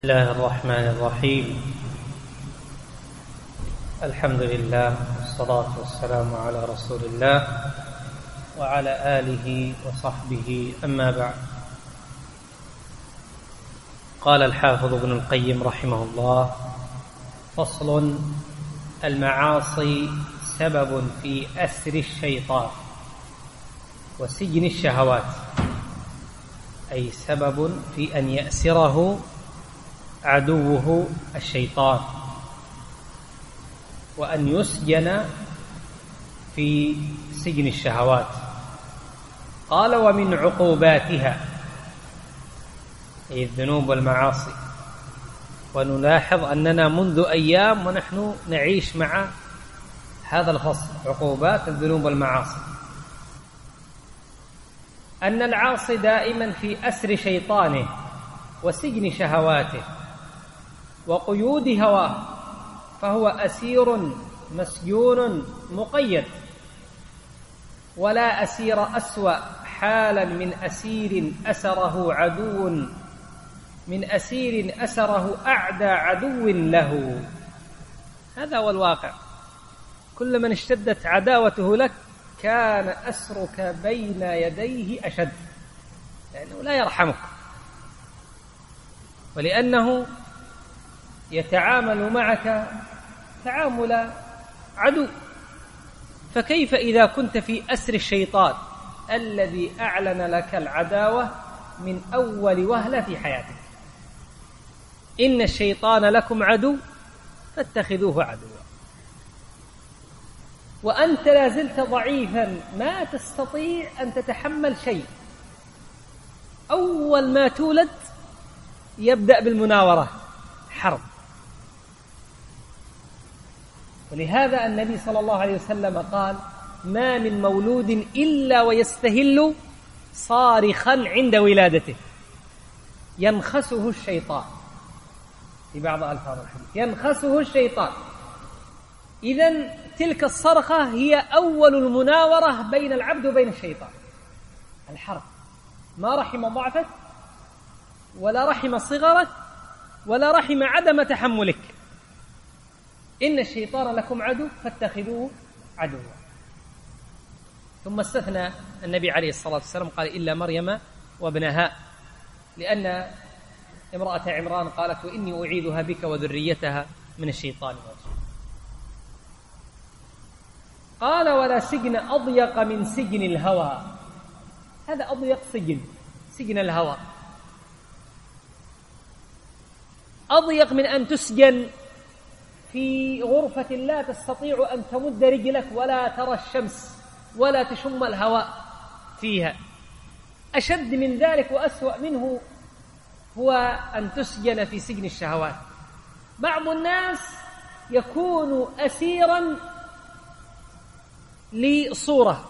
بسم الله الرحمن الرحيم. الحمد لله والصلاة والسلام على رسول الله وعلى آله وصحبه، أما بعد. قال الحافظ ابن القيم رحمه الله: فصل: المعاصي سبب في أسر الشيطان وسجن الشهوات، أي سبب في أن يأسره عدوه الشيطان وأن يسجن في سجن الشهوات. قال: ومن عقوباتها، أي الذنوب والمعاصي. ونلاحظ أننا منذ أيام ونحن نعيش مع هذا الفصل، عقوبات الذنوب والمعاصي، أن العاصي دائما في أسر شيطانه وسجن شهواته وقيود هواه، فهو أسير مسجون مقيد، ولا أسير أسوأ حالا من أسير أسره عدو، من أسير أسره أعدى عدو له. هذا هو الواقع. كل من اشتدت عداوته لك كان أسرك بين يديه أشد، لأنه لا يرحمك، ولأنه يتعامل معك تعامل عدو. فكيف إذا كنت في أسر الشيطان الذي أعلن لك العداوة من أول وهلة في حياتك؟ إن الشيطان لكم عدو فاتخذوه عدوا، وأنت لازلت ضعيفا ما تستطيع أن تتحمل شيء. أول ما تولد يبدأ بالمناورة، حرب. ولهذا النبي صلى الله عليه وسلم قال: ما من مولود إلا ويستهل صارخا عند ولادته ينخسه الشيطان، في بعض ألفاظ الحديث ينخسه الشيطان. إذن تلك الصرخة هي أول المناورة بين العبد وبين الشيطان، الحرب. ما رحم ضعفك ولا رحم صغرك ولا رحم عدم تحملك. إن الشيطان لكم عدو فاتخذوه عدوا. ثم استثنى النبي عليه الصلاة والسلام، قال: إلا مريم وابنها، لأن امرأة عمران قالت: وإني أعيذها بك وذريتها من الشيطان الرجيم. قال: ولا سجن أضيق من سجن الهوى. هذا أضيق سجن الهوى، أضيق من أن تسجن في غرفة لا تستطيع أن تمد رجلك ولا ترى الشمس ولا تشم الهواء فيها. أشد من ذلك وأسوأ منه هو أن تسجن في سجن الشهوات. بعض الناس يكون أسيرا لصورة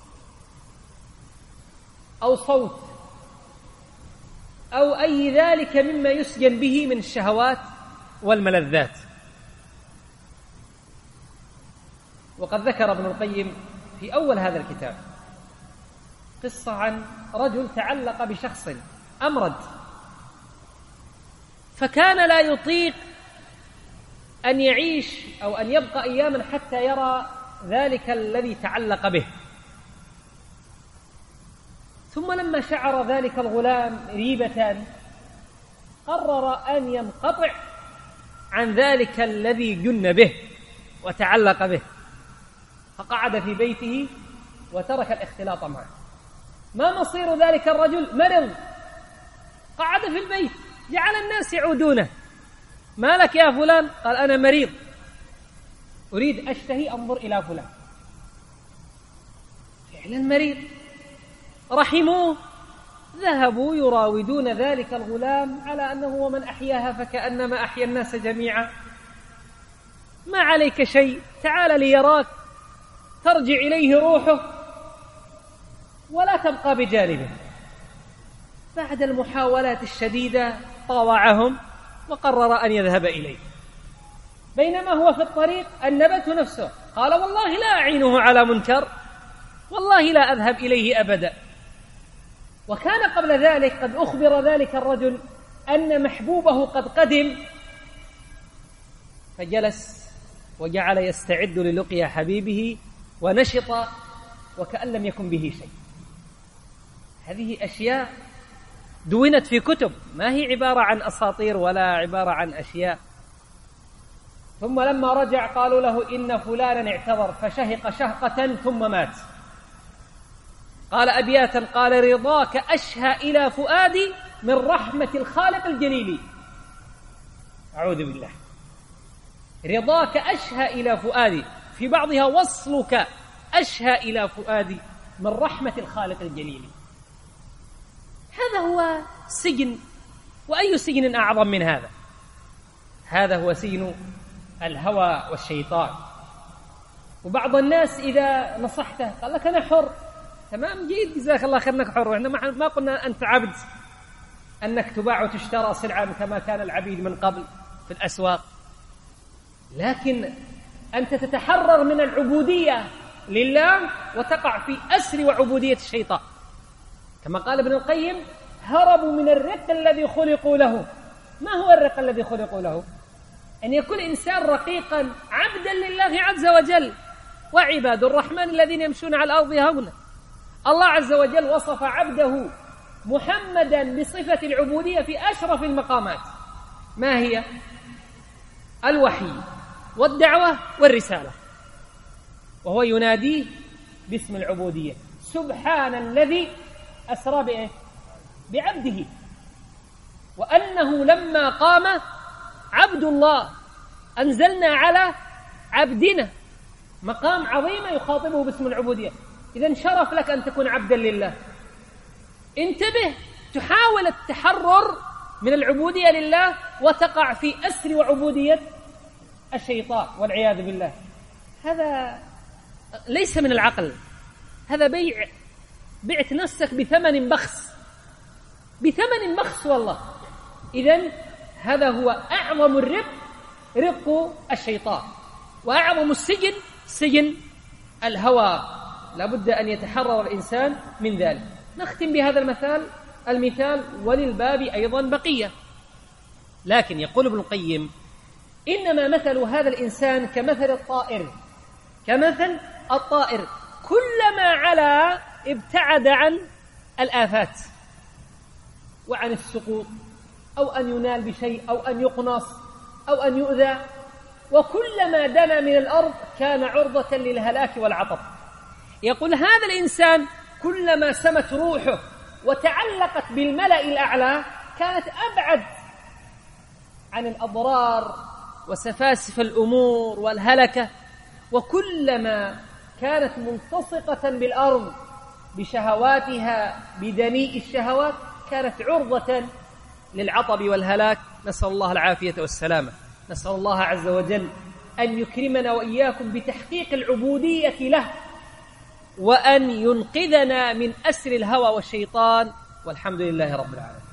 أو صوت أو أي ذلك مما يسجن به من الشهوات والملذات. وقد ذكر ابن القيم في أول هذا الكتاب قصة عن رجل تعلق بشخص أمرد، فكان لا يطيق أن يعيش أو أن يبقى أياما حتى يرى ذلك الذي تعلق به. ثم لما شعر ذلك الغلام ريبة قرر أن ينقطع عن ذلك الذي جن به وتعلق به، فقعد في بيته وترك الاختلاط معه. ما مصير ذلك الرجل؟ مرض، قعد في البيت، جعل الناس يعودونه: ما لك يا فلان؟ قال: أنا مريض، أريد أشتهي أنظر إلى فلان. فعلا مريض. رحموه، ذهبوا يراودون ذلك الغلام على أنه ومن أحياها فكأنما أحيا الناس جميعا، ما عليك شيء، تعال ليراك، ترجع إليه روحه ولا تبقى بجانبه. بعد المحاولات الشديدة طاوعهم وقرر أن يذهب إليه. بينما هو في الطريق أنبته نفسه، قال: والله لا أعينه على منكر، والله لا أذهب إليه أبدا. وكان قبل ذلك قد أخبر ذلك الرجل أن محبوبه قد قدم فجلس وجعل يستعد للقيا حبيبه ونشط وكأن لم يكن به شيء. هذه أشياء دونت في كتب، ما هي عبارة عن أساطير ولا عبارة عن أشياء. ثم لما رجع قالوا له إن فلانا اعتذر فشهق شهقة ثم مات. قال أبياتا، قال رضاك أشهى إلى فؤادي من رحمة الخالق الجليل. أعوذ بالله. رضاك أشهى إلى فؤادي، في بعضها وصلك أشهى إلى فؤادي من رحمة الخالق الجليل. هذا هو سجن، وأي سجن أعظم من هذا؟ هذا هو سجن الهوى والشيطان. وبعض الناس إذا نصحته قال لك أنا حر. تمام، جيد، جزاك الله خير أنك حر، وإحنا ما قلنا أنت عبد، أنك تباع وتشترى سلعة كما كان العبيد من قبل في الأسواق، لكن أنت تتحرر من العبودية لله وتقع في أسر وعبودية الشيطان. كما قال ابن القيم: هربوا من الرق الذي خلقوا له. ما هو الرق الذي خلقوا له؟ أن يكون إنسان رقيقا عبدا لله عز وجل. وعباد الرحمن الذين يمشون على الأرض هونا. الله عز وجل وصف عبده محمدا بصفة العبودية في أشرف المقامات. ما هي؟ الوحي والدعوة والرسالة، وهو يناديه باسم العبودية: سبحان الذي أسرى بإيه؟ بعبده. وأنه لما قام عبد الله أنزلنا على عبدنا، مقام عظيم يخاطبه باسم العبودية. إذن شرف لك أن تكون عبدا لله. انتبه، تحاول التحرر من العبودية لله وتقع في أسر وعبودية الشيطان والعياذ بالله. هذا ليس من العقل، هذا بعت نفسك بثمن بخس، بثمن بخس والله. إذن هذا هو أعظم الرق، رق الشيطان، وأعظم السجن سجن الهوى. لابد أن يتحرر الإنسان من ذلك. نختم بهذا المثال وللباب أيضا بقية. لكن يقول ابن القيم: إنما مثل هذا الإنسان كمثل الطائر كلما علا ابتعد عن الآفات وعن السقوط، أو أن ينال بشيء، أو أن يقنص، أو أن يؤذى، وكلما دنا من الأرض كان عرضة للهلاك والعطب. يقول هذا الإنسان كلما سمت روحه وتعلقت بالملأ الأعلى كانت أبعد عن الأضرار وسفاسف الأمور والهلكة، وكلما كانت ملتصقة بالأرض بشهواتها بدنيء الشهوات كانت عرضة للعطب والهلاك. نسأل الله العافية والسلامة. نسأل الله عز وجل أن يكرمنا وإياكم بتحقيق العبودية له، وأن ينقذنا من أسر الهوى والشيطان، والحمد لله رب العالمين.